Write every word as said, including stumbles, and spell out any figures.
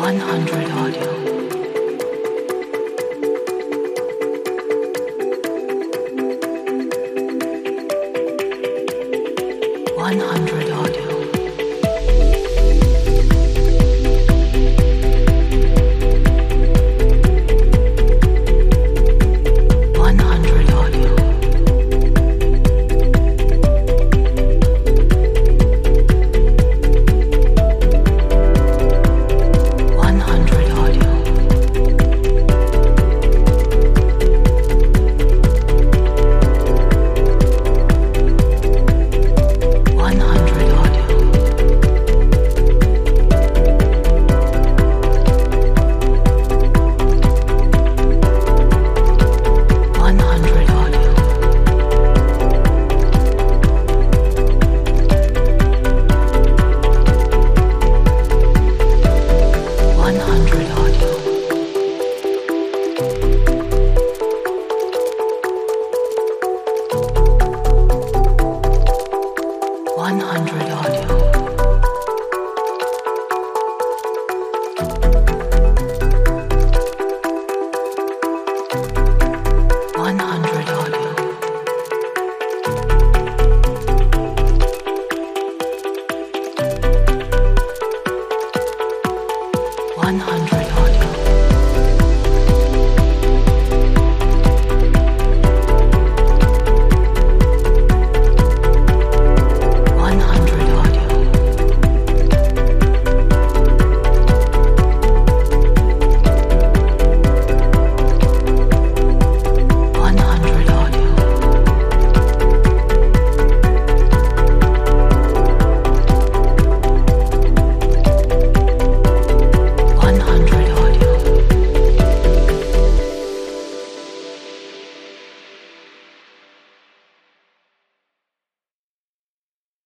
one hundred audio. one hundred audio. one hundred audio. one hundred audio. one hundred audio. one hundred audio. one hundred audio. one hundred audio. one hundred audio. one hundred